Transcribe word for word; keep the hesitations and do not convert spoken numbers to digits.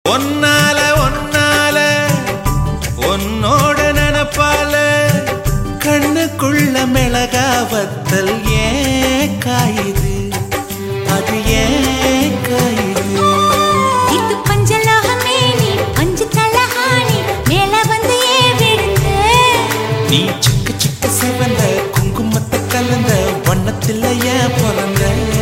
ஒன்னால ஒன்னால உன்னோட நினப்பால கண்ணுக்குள்ள மிளகா வத்தல் ஏன் காயுது, அது ஏன் காயுது? இது பஞ்சலோகமே நீ பஞ்சு தலஹானி மேல வந்து ஏன் விடுங்க? நீ சிக்க சிக்க சிவந்த குங்குமத்தை கலந்த வண்ணத்தில் ஏன் பிறந்த?